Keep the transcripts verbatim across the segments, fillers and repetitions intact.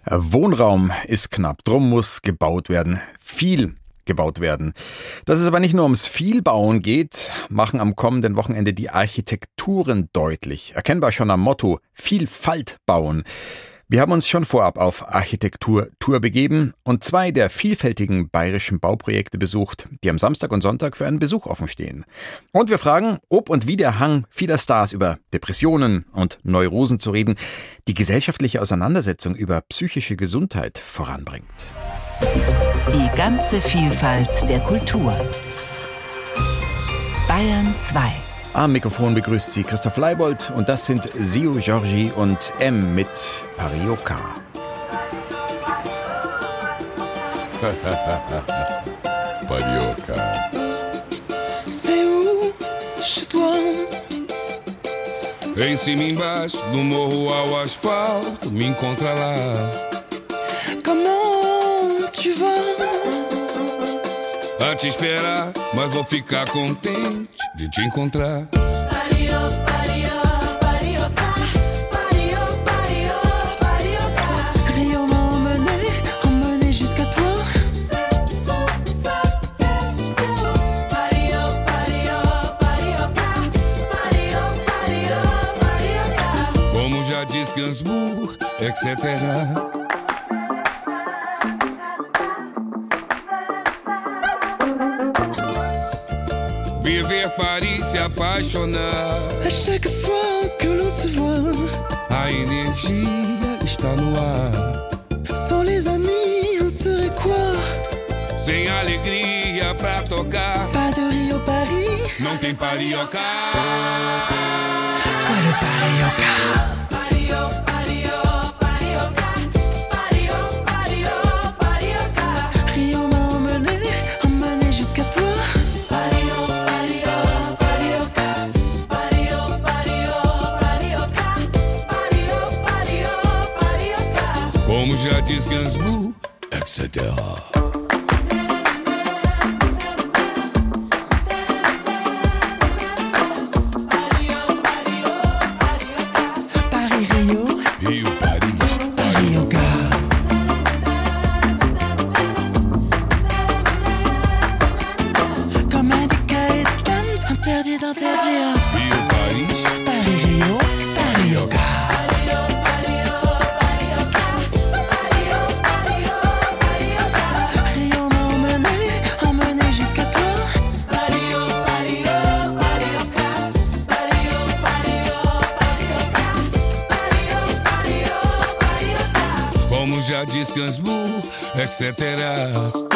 Wohnraum ist knapp, drum muss gebaut werden. Viel gebaut werden. Dass es aber nicht nur ums Vielbauen geht, machen am kommenden Wochenende die Architekturen deutlich. Erkennbar schon am Motto Vielfalt bauen. Wir haben uns schon vorab auf Architektur-Tour begeben und zwei der vielfältigen bayerischen Bauprojekte besucht, die am Samstag und Sonntag für einen Besuch offen stehen. Und wir fragen, ob und wie der Hang vieler Stars über Depressionen und Neurosen zu reden, die gesellschaftliche Auseinandersetzung über psychische Gesundheit voranbringt. Die ganze Vielfalt der Kultur. Bayern zwei. Am Mikrofon begrüßt Sie Christoph Leibold und das sind Sio Giorgi und M mit Parioca. Parioca. C'est où chez toi? Em cima e embaixo do morro ao asfalto, me encontra lá. Comment tu vas? A te esperar, mas vou ficar contente de te encontrar. Pario, pario, parioca, pario, pario, parioca. Rio m'a emmené, emmené jusqu'à toi. C'est où, c'est où? Pario, pario, parioca, pario, pario, parioca. Como já disse Gainsbourg, et cetera. Viver Paris, se apaixonar. À chaque fois que l'on se voit, A energia está no ar. sans les amis, on serait quoi? Sem alegria pra tocar, Pas de Rio, Paris, não tem parioca. toi le parioca. Rio m'a emmené, emmené jusqu'à toi. Como já diz Gainsbourg, et cetera. Paris, Rio, Rio, Paris, parioca. Comme un décaétan, interdit d'interdire. Rio, Paris, Paris, Rio, parioca. Rio m'a emmené, emmené jusqu'à toi. como já diz Gainsbourg, et cetera.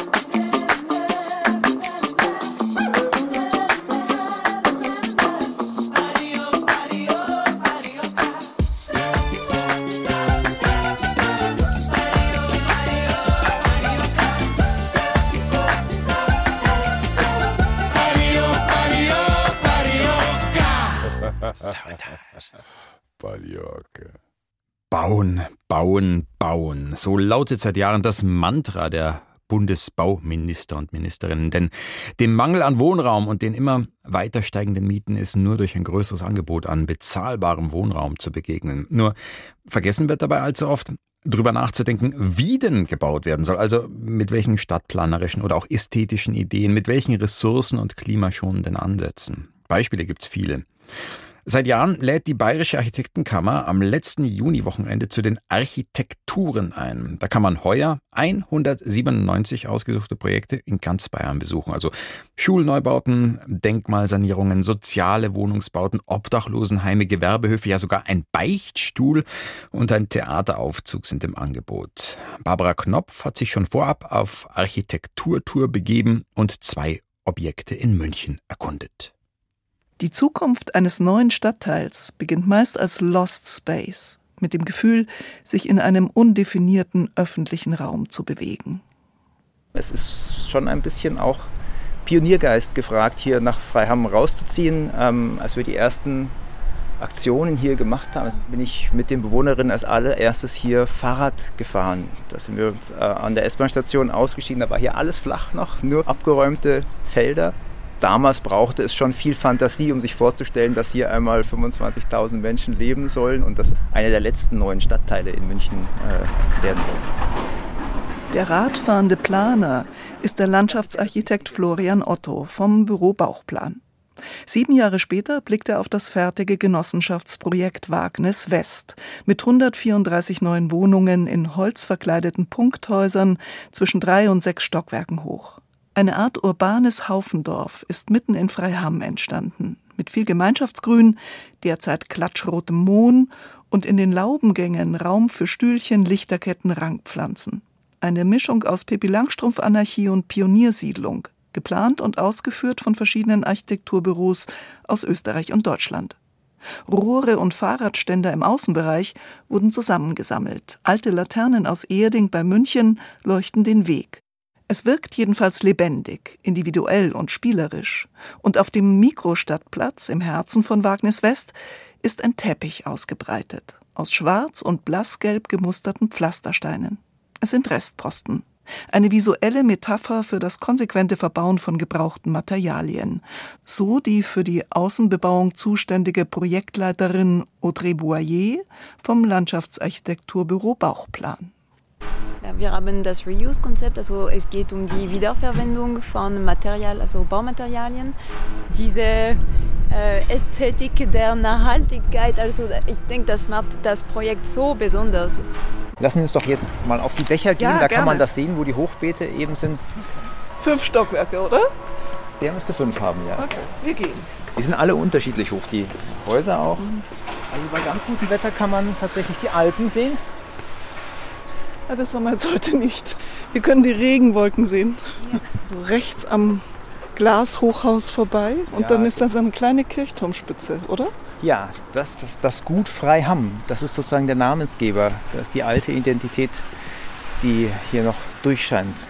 Parioca. Bauen, bauen, bauen. So lautet seit Jahren das Mantra der Bundesbauminister und Ministerinnen. Denn dem Mangel an Wohnraum und den immer weiter steigenden Mieten ist nur durch ein größeres Angebot an bezahlbarem Wohnraum zu begegnen. Nur vergessen wird dabei allzu oft, drüber nachzudenken, wie denn gebaut werden soll. Also mit welchen stadtplanerischen oder auch ästhetischen Ideen, mit welchen ressourcen- und klimaschonenden Ansätzen. Beispiele gibt's viele. Seit Jahren lädt die Bayerische Architektenkammer am letzten Juniwochenende zu den Architekturen ein. Da kann man heuer hundertsiebenundneunzig ausgesuchte Projekte in ganz Bayern besuchen. Also Schulneubauten, Denkmalsanierungen, soziale Wohnungsbauten, Obdachlosenheime, Gewerbehöfe, ja sogar ein Beichtstuhl und ein Theateraufzug sind im Angebot. Barbara Knopf hat sich schon vorab auf Architekturtour begeben und zwei Objekte in München erkundet. Die Zukunft eines neuen Stadtteils beginnt meist als Lost Space, mit dem Gefühl, sich in einem undefinierten öffentlichen Raum zu bewegen. Es ist schon ein bisschen auch Pioniergeist gefragt, hier nach Freiham rauszuziehen. Ähm, als wir die ersten Aktionen hier gemacht haben, bin ich mit den Bewohnerinnen als allererstes hier Fahrrad gefahren. Da sind wir äh, an der S-Bahn-Station ausgestiegen, da war hier alles flach noch, nur abgeräumte Felder. Damals brauchte es schon viel Fantasie, um sich vorzustellen, dass hier einmal fünfundzwanzigtausend Menschen leben sollen und das einer der letzten neuen Stadtteile in München äh, werden wird. Der radfahrende Planer ist der Landschaftsarchitekt Florian Otto vom Büro Bauchplan. Sieben Jahre später blickt er auf das fertige Genossenschaftsprojekt Wagnis West mit hundertvierunddreißig neuen Wohnungen in holzverkleideten Punkthäusern zwischen drei und sechs Stockwerken hoch. Eine Art urbanes Haufendorf ist mitten in Freiham entstanden, mit viel Gemeinschaftsgrün, derzeit klatschrotem Mohn und in den Laubengängen Raum für Stühlchen, Lichterketten, Rankpflanzen. Eine Mischung aus Pippi-Langstrumpf-Anarchie und Pioniersiedlung, geplant und ausgeführt von verschiedenen Architekturbüros aus Österreich und Deutschland. Rohre und Fahrradständer im Außenbereich wurden zusammengesammelt. Alte Laternen aus Erding bei München leuchten den Weg. Es wirkt jedenfalls lebendig, individuell und spielerisch. Und auf dem Mikrostadtplatz im Herzen von Wagnis West ist ein Teppich ausgebreitet, aus schwarz und blassgelb gemusterten Pflastersteinen. Es sind Restposten. Eine visuelle Metapher für das konsequente Verbauen von gebrauchten Materialien. So die für die Außenbebauung zuständige Projektleiterin Audrey Boyer vom Landschaftsarchitekturbüro Bauchplan. Wir haben das Reuse-Konzept, also es geht um die Wiederverwendung von Material, also Baumaterialien. Diese äh, Ästhetik der Nachhaltigkeit, also ich denke, das macht das Projekt so besonders. Lassen wir uns doch jetzt mal auf die Dächer gehen, Ja, da gerne. kann man das sehen, wo die Hochbeete eben sind. Fünf Stockwerke, oder? Der müsste fünf haben, ja. Okay, wir gehen. Die sind alle unterschiedlich hoch, die Häuser auch. Also bei ganz gutem Wetter kann man tatsächlich die Alpen sehen. Ja, das haben wir jetzt heute nicht. Wir können die Regenwolken sehen. So rechts am Glashochhaus vorbei und Ja, dann ist da so eine kleine Kirchturmspitze, oder? Ja, das, das, das Gut Freiham, das ist sozusagen der Namensgeber. Das ist die alte Identität, die hier noch durchscheint.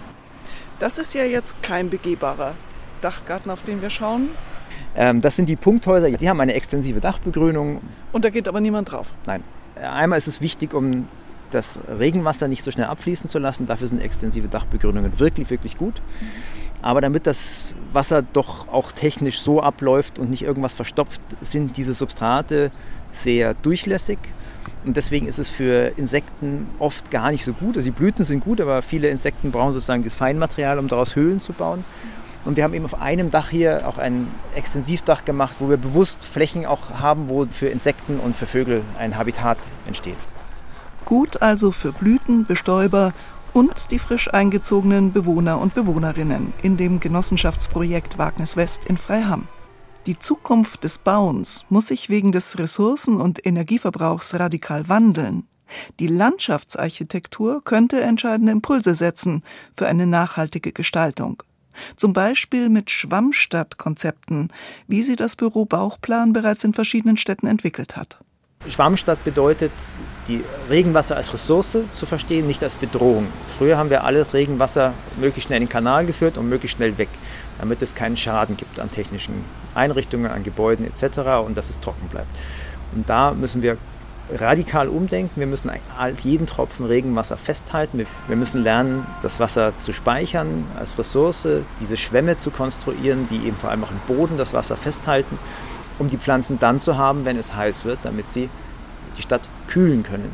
Das ist ja jetzt kein begehbarer Dachgarten, auf den wir schauen. Ähm, das sind die Punkthäuser, die haben eine extensive Dachbegrünung. Und da geht aber niemand drauf. Nein, einmal ist es wichtig, um das Regenwasser nicht so schnell abfließen zu lassen. Dafür sind extensive Dachbegrünungen wirklich, wirklich gut. Aber damit das Wasser doch auch technisch so abläuft und nicht irgendwas verstopft, sind diese Substrate sehr durchlässig. Und deswegen ist es für Insekten oft gar nicht so gut. Also die Blüten sind gut, aber viele Insekten brauchen sozusagen das Feinmaterial, um daraus Höhlen zu bauen. Und wir haben eben auf einem Dach hier auch ein Extensivdach gemacht, wo wir bewusst Flächen auch haben, wo für Insekten und für Vögel ein Habitat entsteht. Gut also für Blüten, Bestäuber und die frisch eingezogenen Bewohner und Bewohnerinnen in dem Genossenschaftsprojekt Wagnis West in Freiham. Die Zukunft des Bauens muss sich wegen des Ressourcen- und Energieverbrauchs radikal wandeln. Die Landschaftsarchitektur könnte entscheidende Impulse setzen für eine nachhaltige Gestaltung. Zum Beispiel mit Schwammstadtkonzepten, wie sie das Büro Bauchplan bereits in verschiedenen Städten entwickelt hat. Schwammstadt bedeutet, die Regenwasser als Ressource zu verstehen, nicht als Bedrohung. Früher haben wir alles Regenwasser möglichst schnell in den Kanal geführt und möglichst schnell weg, damit es keinen Schaden gibt an technischen Einrichtungen, an Gebäuden et cetera und dass es trocken bleibt. Und da müssen wir radikal umdenken. Wir müssen jeden Tropfen Regenwasser festhalten. Wir müssen lernen, das Wasser zu speichern als Ressource, diese Schwämme zu konstruieren, die eben vor allem auch im Boden das Wasser festhalten, um die Pflanzen dann zu haben, wenn es heiß wird, damit sie die Stadt kühlen können.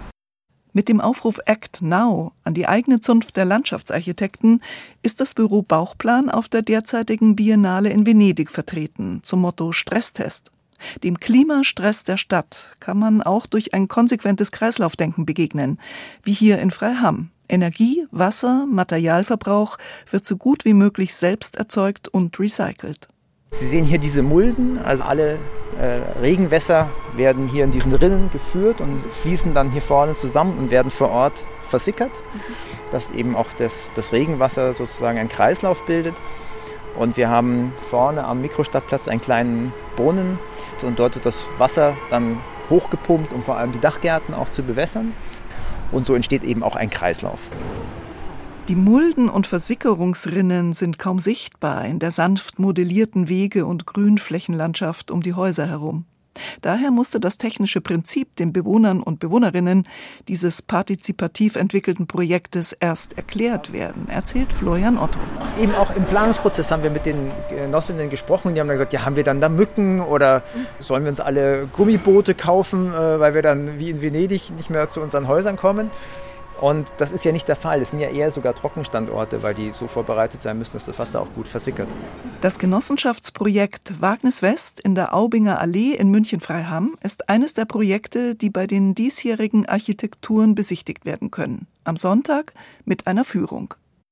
Mit dem Aufruf Act Now an die eigene Zunft der Landschaftsarchitekten ist das Büro Bauchplan auf der derzeitigen Biennale in Venedig vertreten, zum Motto Stresstest. Dem Klimastress der Stadt kann man auch durch ein konsequentes Kreislaufdenken begegnen, wie hier in Freiham. Energie, Wasser, Materialverbrauch wird so gut wie möglich selbst erzeugt und recycelt. Sie sehen hier diese Mulden, also alle äh, Regenwässer werden hier in diesen Rinnen geführt und fließen dann hier vorne zusammen und werden vor Ort versickert, dass eben auch das, das Regenwasser sozusagen einen Kreislauf bildet. Und wir haben vorne am Mikrostadtplatz einen kleinen Brunnen und dort wird das Wasser dann hochgepumpt, um vor allem die Dachgärten auch zu bewässern. Und so entsteht eben auch ein Kreislauf. Die Mulden- und Versickerungsrinnen sind kaum sichtbar in der sanft modellierten Wege- und Grünflächenlandschaft um die Häuser herum. Daher musste das technische Prinzip den Bewohnern und Bewohnerinnen dieses partizipativ entwickelten Projektes erst erklärt werden, erzählt Florian Otto. Eben auch im Planungsprozess haben wir mit den Genossinnen gesprochen. Die haben dann gesagt, ja, haben wir dann da Mücken oder sollen wir uns alle Gummiboote kaufen, weil wir dann wie in Venedig nicht mehr zu unseren Häusern kommen. Und das ist ja nicht der Fall. Das sind ja eher sogar Trockenstandorte, weil die so vorbereitet sein müssen, dass das Wasser auch gut versickert. Das Genossenschaftsprojekt Wagnis West in der Aubinger Allee in München-Freiham ist eines der Projekte, die bei den diesjährigen Architekturen besichtigt werden können. Am Sonntag mit einer Führung.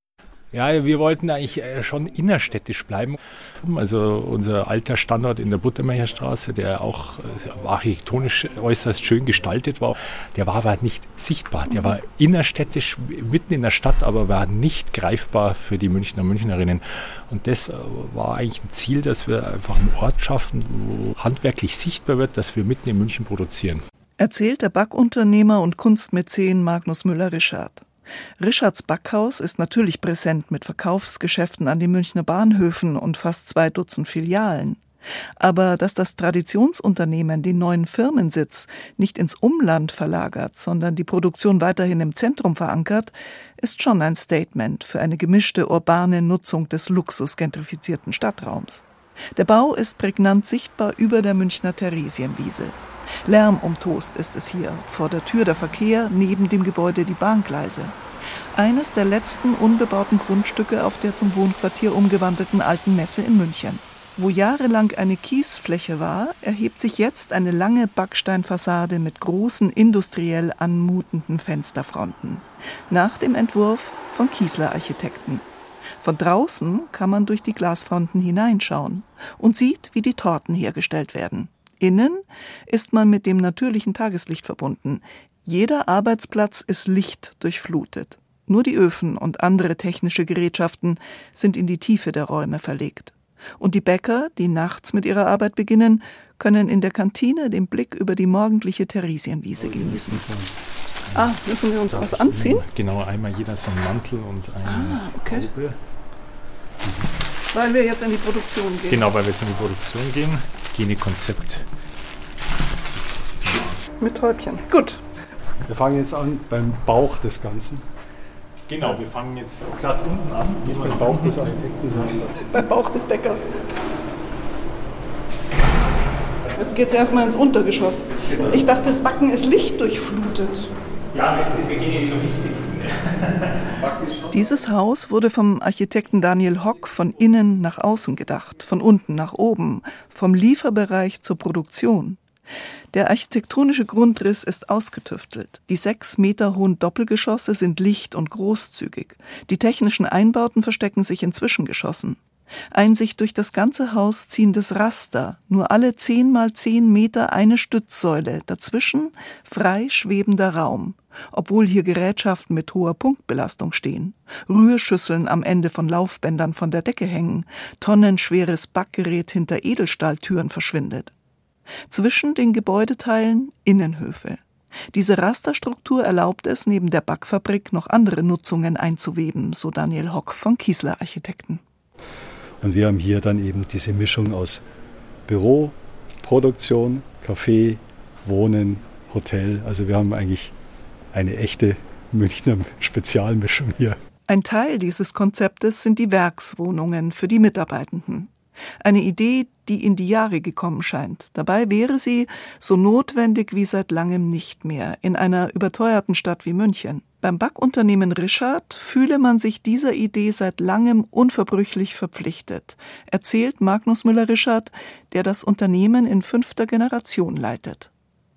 Ja, wir wollten eigentlich schon innerstädtisch bleiben. Also unser alter Standort in der Buttermeierstraße, der auch architektonisch äußerst schön gestaltet war, der war aber nicht sichtbar. Der war innerstädtisch, mitten in der Stadt, aber war nicht greifbar für die Münchner und Münchnerinnen. Und das war eigentlich ein Ziel, dass wir einfach einen Ort schaffen, wo handwerklich sichtbar wird, dass wir mitten in München produzieren. Erzählt der Backunternehmer und Kunstmäzen Magnus Müller-Rischardt. Rischardts Backhaus ist natürlich präsent mit Verkaufsgeschäften an den Münchner Bahnhöfen und fast zwei Dutzend Filialen. Aber dass das Traditionsunternehmen den neuen Firmensitz nicht ins Umland verlagert, sondern die Produktion weiterhin im Zentrum verankert, ist schon ein Statement für eine gemischte urbane Nutzung des luxusgentrifizierten Stadtraums. Der Bau ist prägnant sichtbar über der Münchner Theresienwiese. Lärmumtost ist es hier, vor der Tür der Verkehr, neben dem Gebäude die Bahngleise. Eines der letzten unbebauten Grundstücke auf der zum Wohnquartier umgewandelten Alten Messe in München. Wo jahrelang eine Kiesfläche war, erhebt sich jetzt eine lange Backsteinfassade mit großen industriell anmutenden Fensterfronten. Nach dem Entwurf von Kiesler Architekten. Von draußen kann man durch die Glasfronten hineinschauen und sieht, wie die Torten hergestellt werden. Innen ist man mit dem natürlichen Tageslicht verbunden. Jeder Arbeitsplatz ist lichtdurchflutet. Nur die Öfen und andere technische Gerätschaften sind in die Tiefe der Räume verlegt. Und die Bäcker, die nachts mit ihrer Arbeit beginnen, können in der Kantine den Blick über die morgendliche Theresienwiese genießen. Ah, müssen wir uns was anziehen? Genau, einmal jeder so einen Mantel und eine ah, okay. Haube. Weil wir jetzt in die Produktion gehen. Genau, weil wir jetzt in die Produktion gehen. Hygienekonzept. Mit Häubchen. Gut. Wir fangen jetzt an beim Bauch des Ganzen. Genau, wir fangen jetzt glatt unten an. Gehen wir beim Bauch des Architekten so. Beim Bauch des Bäckers. Jetzt geht es erstmal ins Untergeschoss. Ich dachte, das Backen ist lichtdurchflutet. Ja, das geht in die Logistik. Dieses Haus wurde vom Architekten Daniel Hock von innen nach außen gedacht, von unten nach oben, vom Lieferbereich zur Produktion. Der architektonische Grundriss ist ausgetüftelt. Die sechs Meter hohen Doppelgeschosse sind licht und großzügig. Die technischen Einbauten verstecken sich in Zwischengeschossen. Ein sich durch das ganze Haus ziehendes Raster, nur alle zehn mal zehn Meter eine Stützsäule, dazwischen frei schwebender Raum, obwohl hier Gerätschaften mit hoher Punktbelastung stehen, Rührschüsseln am Ende von Laufbändern von der Decke hängen, tonnenschweres Backgerät hinter Edelstahltüren verschwindet. Zwischen den Gebäudeteilen Innenhöfe. Diese Rasterstruktur erlaubt es, neben der Backfabrik noch andere Nutzungen einzuweben, so Daniel Hock von Kiesler Architekten. Und wir haben hier dann eben diese Mischung aus Büro, Produktion, Café, Wohnen, Hotel. Also wir haben eigentlich eine echte Münchner Spezialmischung hier. Ein Teil dieses Konzeptes sind die Werkswohnungen für die Mitarbeitenden. Eine Idee, die in die Jahre gekommen scheint. Dabei wäre sie so notwendig wie seit langem nicht mehr in einer überteuerten Stadt wie München. Beim Backunternehmen Rischardt fühle man sich dieser Idee seit langem unverbrüchlich verpflichtet, erzählt Magnus Müller-Rischardt, der das Unternehmen in fünfter Generation leitet.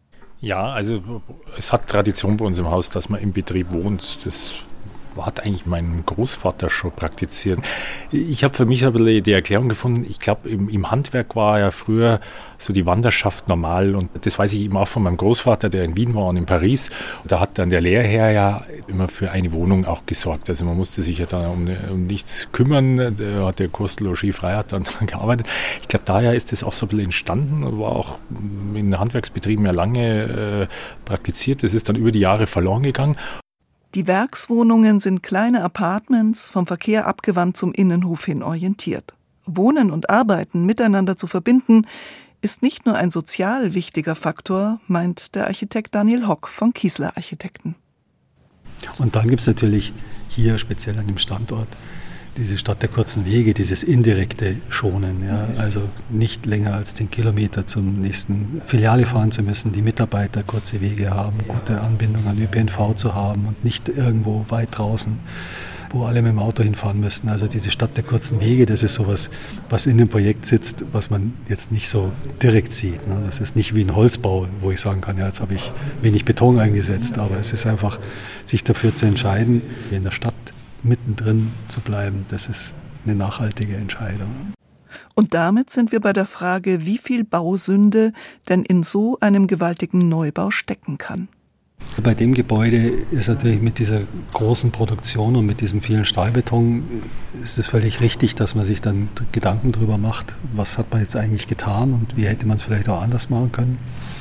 Ja, also es hat Tradition bei uns im Haus, dass man im Betrieb wohnt. Das hat eigentlich mein Großvater schon praktiziert. Ich habe für mich aber die Erklärung gefunden, ich glaube, im, im Handwerk war ja früher so die Wanderschaft normal und das weiß ich eben auch von meinem Großvater, der in Wien war und in Paris. Und da hat dann der Lehrherr ja immer für eine Wohnung auch gesorgt. Also man musste sich ja dann um, um nichts kümmern, da hat der Kostel frei hat dann gearbeitet. Ich glaube, daher ist das auch so ein bisschen entstanden und war auch in Handwerksbetrieben ja lange äh, praktiziert. Das ist dann über die Jahre verloren gegangen. Die Werkswohnungen sind kleine Apartments, vom Verkehr abgewandt zum Innenhof hin orientiert. Wohnen und Arbeiten miteinander zu verbinden, ist nicht nur ein sozial wichtiger Faktor, meint der Architekt Daniel Hock von Kiesler Architekten. Und dann gibt es natürlich hier speziell an dem Standort diese Stadt der kurzen Wege, dieses indirekte Schonen, ja, also nicht länger als zehn Kilometer zum nächsten Filiale fahren zu müssen, die Mitarbeiter kurze Wege haben, gute Anbindung an Ö P N V zu haben und nicht irgendwo weit draußen, wo alle mit dem Auto hinfahren müssen. Also diese Stadt der kurzen Wege, das ist sowas, was in dem Projekt sitzt, was man jetzt nicht so direkt sieht. Ne? Das ist nicht wie ein Holzbau, wo ich sagen kann, ja, jetzt habe ich wenig Beton eingesetzt, aber es ist einfach, sich dafür zu entscheiden, in der Stadt mittendrin zu bleiben, das ist eine nachhaltige Entscheidung. Und damit sind wir bei der Frage, wie viel Bausünde denn in so einem gewaltigen Neubau stecken kann. Bei dem Gebäude ist natürlich mit dieser großen Produktion und mit diesem vielen Stahlbeton ist es völlig richtig, dass man sich dann Gedanken darüber macht, was hat man jetzt eigentlich getan und wie hätte man es vielleicht auch anders machen können.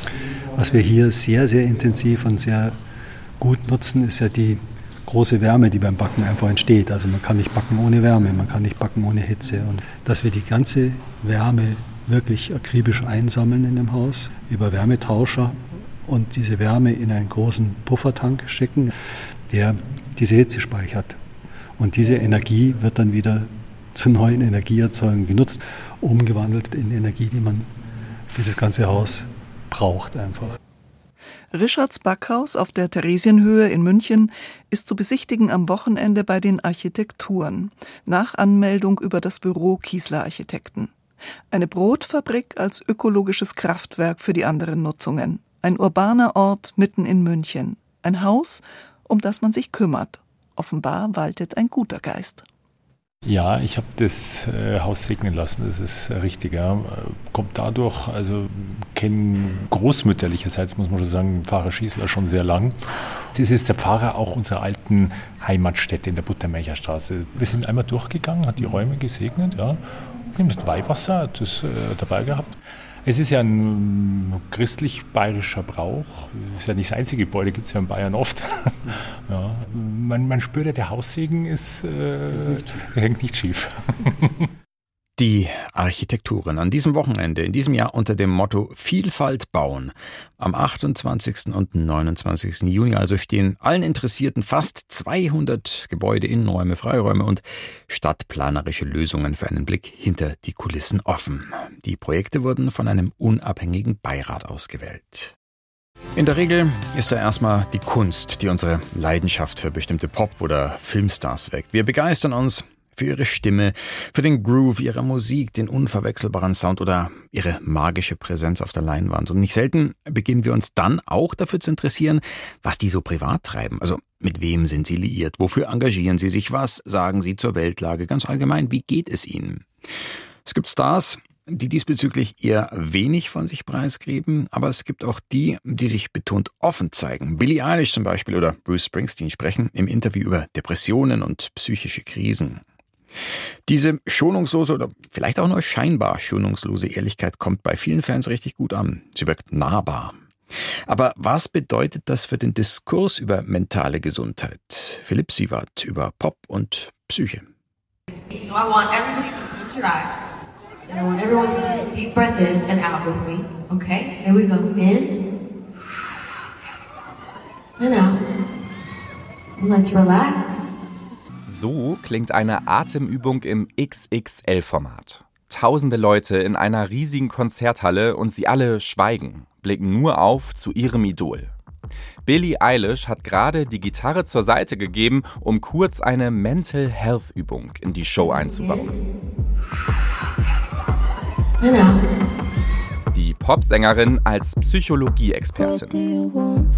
Was wir hier sehr, sehr intensiv und sehr gut nutzen, ist ja die große Wärme, die beim Backen einfach entsteht. Also man kann nicht backen ohne Wärme, man kann nicht backen ohne Hitze. Und dass wir die ganze Wärme wirklich akribisch einsammeln in dem Haus über Wärmetauscher und diese Wärme in einen großen Puffertank schicken, der diese Hitze speichert. Und diese Energie wird dann wieder zur neuen Energieerzeugung genutzt, umgewandelt in Energie, die man für das ganze Haus braucht einfach. Rischards Backhaus auf der Theresienhöhe in München ist zu besichtigen am Wochenende bei den Architekturen, nach Anmeldung über das Büro Kiesler Architekten. Eine Brotfabrik als ökologisches Kraftwerk für die anderen Nutzungen. Ein urbaner Ort mitten in München. Ein Haus, um das man sich kümmert. Offenbar waltet ein guter Geist. Ja, ich habe das äh, Haus segnen lassen, das ist äh, richtig. Ja. Kommt dadurch, also kenne großmütterlicherseits, muss man schon sagen, Pfarrer Schießler schon sehr lang. Das ist der Pfarrer auch unserer alten Heimatstätte in der Buttermelcherstraße. Wir sind einmal durchgegangen, hat die Räume gesegnet, ja. Mit Weihwasser, hat das äh, dabei gehabt. Es ist ja ein christlich-bayerischer Brauch. Das ist ja nicht das einzige Gebäude, gibt es ja in Bayern oft. Ja, man, man spürt ja, der Haussegen ist, äh, hängt nicht schief. Die Architekturen an diesem Wochenende, in diesem Jahr unter dem Motto Vielfalt bauen. Am achtundzwanzigsten und neunundzwanzigsten Juni also stehen allen Interessierten fast zweihundert Gebäude, Innenräume, Freiräume und stadtplanerische Lösungen für einen Blick hinter die Kulissen offen. Die Projekte wurden von einem unabhängigen Beirat ausgewählt. In der Regel ist da erstmal die Kunst, die unsere Leidenschaft für bestimmte Pop- oder Filmstars weckt. Wir begeistern uns für ihre Stimme, für den Groove ihrer Musik, den unverwechselbaren Sound oder ihre magische Präsenz auf der Leinwand. Und nicht selten beginnen wir uns dann auch dafür zu interessieren, was die so privat treiben. Also mit wem sind sie liiert, wofür engagieren sie sich, was sagen sie zur Weltlage, ganz allgemein, wie geht es ihnen? Es gibt Stars, die diesbezüglich eher wenig von sich preisgeben, aber es gibt auch die, die sich betont offen zeigen. Billie Eilish zum Beispiel oder Bruce Springsteen sprechen im Interview über Depressionen und psychische Krisen. Diese schonungslose oder vielleicht auch nur scheinbar schonungslose Ehrlichkeit kommt bei vielen Fans richtig gut an. Sie wirkt nahbar. Aber was bedeutet das für den Diskurs über mentale Gesundheit? Philipp Siewert über Pop und Psyche. So I want everybody to close your eyes. And I want everyone to take a deep breath in and out with me. Okay? Here we go. In. And out. And let's relax. So klingt eine Atemübung im X X L-Format. Tausende Leute in einer riesigen Konzerthalle und sie alle schweigen, blicken nur auf zu ihrem Idol. Billie Eilish hat gerade die Gitarre zur Seite gegeben, um kurz eine Mental Health Übung in die Show einzubauen. Die Popsängerin als Psychologie-Expertin.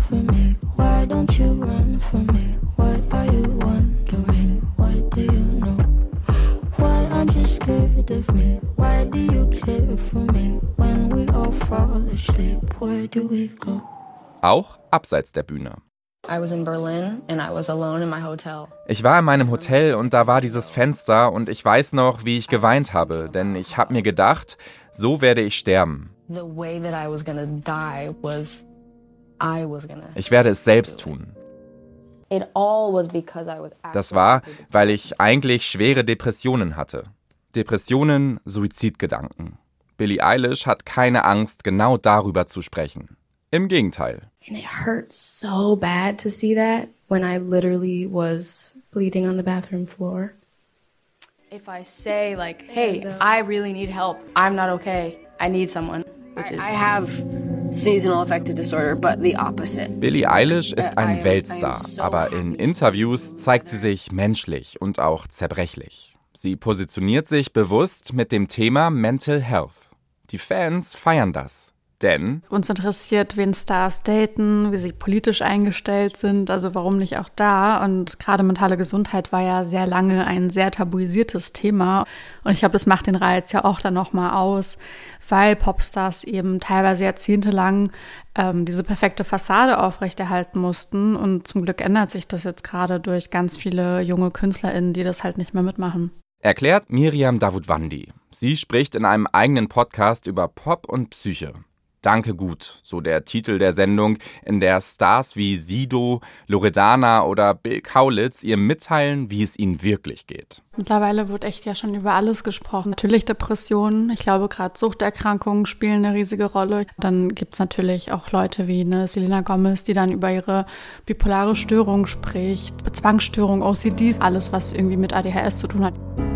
Auch abseits der Bühne. Ich war in meinem Hotel und da war dieses Fenster und ich weiß noch, wie ich geweint habe, denn ich habe mir gedacht, so werde ich sterben. Ich werde es selbst tun. Das war, weil ich eigentlich schwere Depressionen hatte. Depressionen, Suizidgedanken. Billie Eilish hat keine Angst, genau darüber zu sprechen. Im Gegenteil. And it hurt so bad to see that when I literally was bleeding on the bathroom floor. If I say like, hey, I really need help, I'm not okay, I need someone, which is... I have seasonal affective disorder, but the opposite. Billie Eilish ist ein Weltstar, aber in Interviews zeigt sie sich menschlich und auch zerbrechlich. Sie positioniert sich bewusst mit dem Thema Mental Health. Die Fans feiern das. Denn uns interessiert, wen Stars daten, wie sie politisch eingestellt sind, also warum nicht auch da? Und gerade mentale Gesundheit war ja sehr lange ein sehr tabuisiertes Thema. Und ich glaube, das macht den Reiz ja auch dann nochmal aus, weil Popstars eben teilweise jahrzehntelang ähm, diese perfekte Fassade aufrechterhalten mussten. Und zum Glück ändert sich das jetzt gerade durch ganz viele junge KünstlerInnen, die das halt nicht mehr mitmachen. Erklärt Miriam Davutwandi. Sie spricht in einem eigenen Podcast über Pop und Psyche. Danke gut, so der Titel der Sendung, in der Stars wie Sido, Loredana oder Bill Kaulitz ihr mitteilen, wie es ihnen wirklich geht. Mittlerweile wird echt ja schon über alles gesprochen. Natürlich Depressionen, ich glaube gerade Suchterkrankungen spielen eine riesige Rolle. Dann gibt es natürlich auch Leute wie eine Selena Gomez, die dann über ihre bipolare Störung spricht, Zwangsstörung, O C Ds, alles was irgendwie mit A D H S zu tun hat.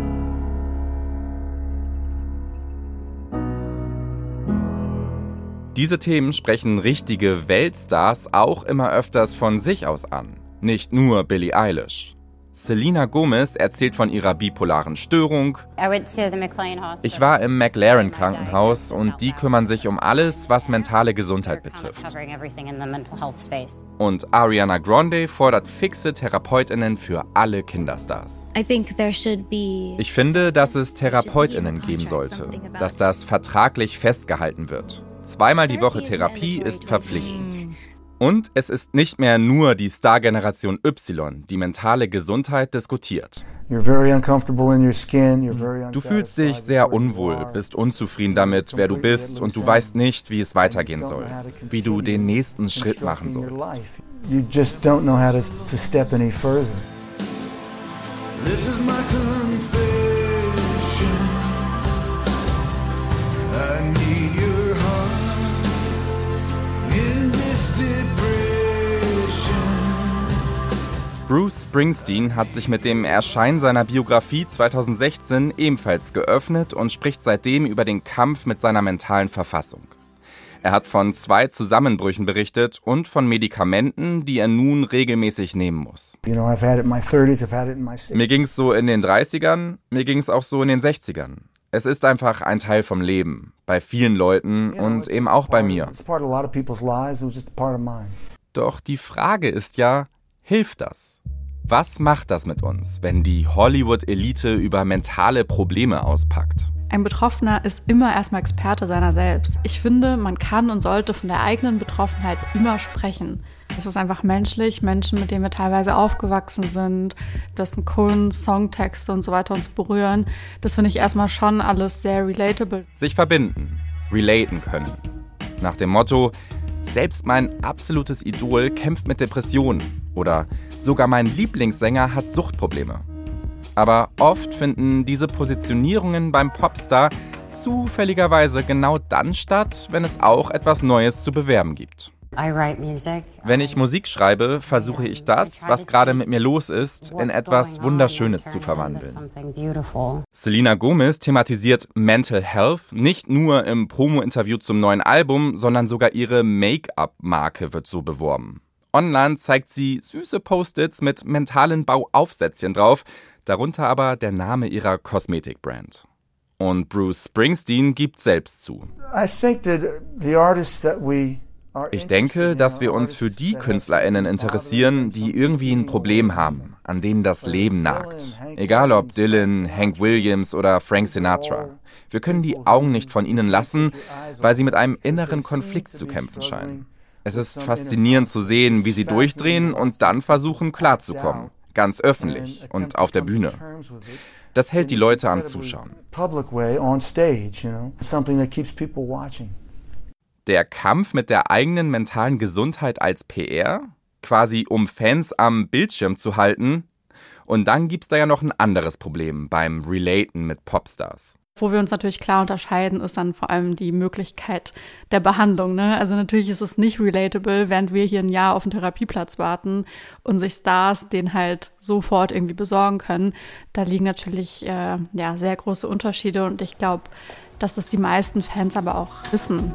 Diese Themen sprechen richtige Weltstars auch immer öfters von sich aus an, nicht nur Billie Eilish. Selena Gomez erzählt von ihrer bipolaren Störung. Ich war im McLaren-Krankenhaus und die kümmern sich um alles, was mentale Gesundheit betrifft. Und Ariana Grande fordert fixe TherapeutInnen für alle Kinderstars. Ich finde, dass es TherapeutInnen geben sollte, dass das vertraglich festgehalten wird. Zweimal die Woche Therapie ist verpflichtend. Und es ist nicht mehr nur die Star-Generation Y, die mentale Gesundheit diskutiert. Du fühlst dich sehr unwohl, bist unzufrieden damit, wer du bist und du weißt nicht, wie es weitergehen soll, wie du den nächsten Schritt machen sollst. Bruce Springsteen hat sich mit dem Erscheinen seiner Biografie zweitausendsechzehn ebenfalls geöffnet und spricht seitdem über den Kampf mit seiner mentalen Verfassung. Er hat von zwei Zusammenbrüchen berichtet und von Medikamenten, die er nun regelmäßig nehmen muss. Mir ging's so in den dreißigern, mir ging's auch so in den sechzigern. Es ist einfach ein Teil vom Leben, bei vielen Leuten und eben auch bei mir. Doch die Frage ist ja, hilft das? Was macht das mit uns, wenn die Hollywood-Elite über mentale Probleme auspackt? Ein Betroffener ist immer erstmal Experte seiner selbst. Ich finde, man kann und sollte von der eigenen Betroffenheit immer sprechen. Das ist einfach menschlich, Menschen, mit denen wir teilweise aufgewachsen sind, dessen Kunst, Songtexte und so weiter uns berühren. Das finde ich erstmal schon alles sehr relatable. Sich verbinden, relaten können. Nach dem Motto, selbst mein absolutes Idol kämpft mit Depressionen oder sogar mein Lieblingssänger hat Suchtprobleme. Aber oft finden diese Positionierungen beim Popstar zufälligerweise genau dann statt, wenn es auch etwas Neues zu bewerben gibt. Wenn ich Musik schreibe, versuche ich das, was gerade mit mir los ist, in etwas Wunderschönes zu verwandeln. Selena Gomez thematisiert Mental Health nicht nur im Promo-Interview zum neuen Album, sondern sogar ihre Make-up-Marke wird so beworben. Online zeigt sie süße Post-its mit mentalen Bauaufsätzchen drauf, darunter aber der Name ihrer Kosmetikbrand. Und Bruce Springsteen gibt selbst zu. Ich denke, dass wir uns für die KünstlerInnen interessieren, die irgendwie ein Problem haben, an denen das Leben nagt. Egal ob Dylan, Hank Williams oder Frank Sinatra. Wir können die Augen nicht von ihnen lassen, weil sie mit einem inneren Konflikt zu kämpfen scheinen. Es ist faszinierend zu sehen, wie sie durchdrehen und dann versuchen, klarzukommen. Ganz öffentlich und auf der Bühne. Das hält die Leute am Zuschauen. Der Kampf mit der eigenen mentalen Gesundheit als P R, quasi um Fans am Bildschirm zu halten. Und dann gibt's da ja noch ein anderes Problem beim Relaten mit Popstars. Wo wir uns natürlich klar unterscheiden, ist dann vor allem die Möglichkeit der Behandlung. Ne? Also natürlich ist es nicht relatable, während wir hier ein Jahr auf einen Therapieplatz warten und sich Stars den halt sofort irgendwie besorgen können. Da liegen natürlich äh, ja, sehr große Unterschiede und ich glaube, dass das die meisten Fans aber auch wissen.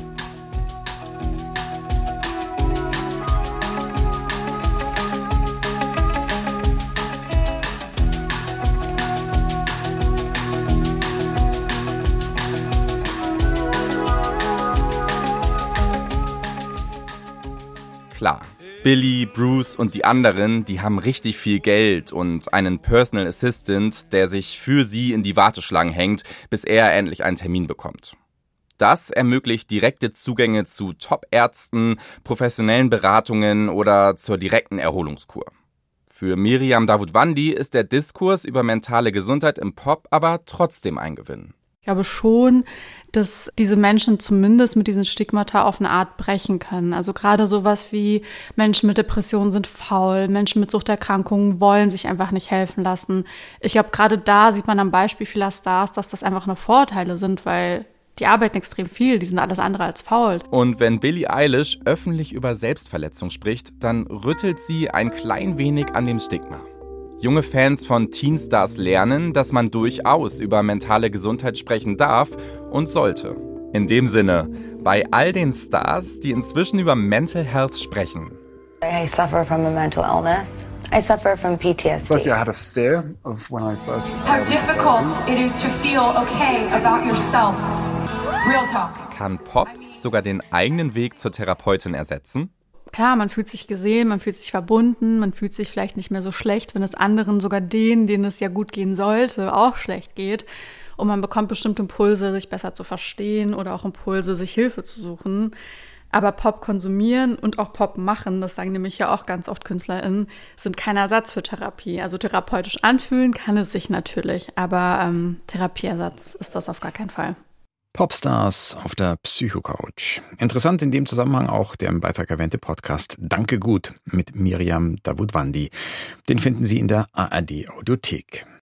Klar, Billy, Bruce und die anderen, die haben richtig viel Geld und einen Personal Assistant, der sich für sie in die Warteschlangen hängt, bis er endlich einen Termin bekommt. Das ermöglicht direkte Zugänge zu Top-Ärzten, professionellen Beratungen oder zur direkten Erholungskur. Für Miriam Davutwandi ist der Diskurs über mentale Gesundheit im Pop aber trotzdem ein Gewinn. Ich glaube schon, dass diese Menschen zumindest mit diesen Stigmata auf eine Art brechen können. Also gerade sowas wie Menschen mit Depressionen sind faul, Menschen mit Suchterkrankungen wollen sich einfach nicht helfen lassen. Ich glaube, gerade da sieht man am Beispiel vieler Stars, dass das einfach nur Vorteile sind, weil die arbeiten extrem viel, die sind alles andere als faul. Und wenn Billie Eilish öffentlich über Selbstverletzung spricht, dann rüttelt sie ein klein wenig an dem Stigma. Junge Fans von Teenstars lernen, dass man durchaus über mentale Gesundheit sprechen darf und sollte. In dem Sinne, bei all den Stars, die inzwischen über Mental Health sprechen. I suffer from a mental illness. I suffer from P T S D. Firstly, I had a fear of when I first. How difficult it is to feel okay about yourself. Real talk. Kann Pop sogar den eigenen Weg zur Therapeutin ersetzen? Klar, man fühlt sich gesehen, man fühlt sich verbunden, man fühlt sich vielleicht nicht mehr so schlecht, wenn es anderen, sogar denen, denen es ja gut gehen sollte, auch schlecht geht. Und man bekommt bestimmt Impulse, sich besser zu verstehen oder auch Impulse, sich Hilfe zu suchen. Aber Pop konsumieren und auch Pop machen, das sagen nämlich ja auch ganz oft KünstlerInnen, sind kein Ersatz für Therapie. Also therapeutisch anfühlen kann es sich natürlich, aber ähm, Therapieersatz ist das auf gar keinen Fall. Popstars auf der Psycho-Couch. Interessant in dem Zusammenhang auch der im Beitrag erwähnte Podcast Danke gut mit Miriam Davutwandi. Den finden Sie in der A R D Audiothek.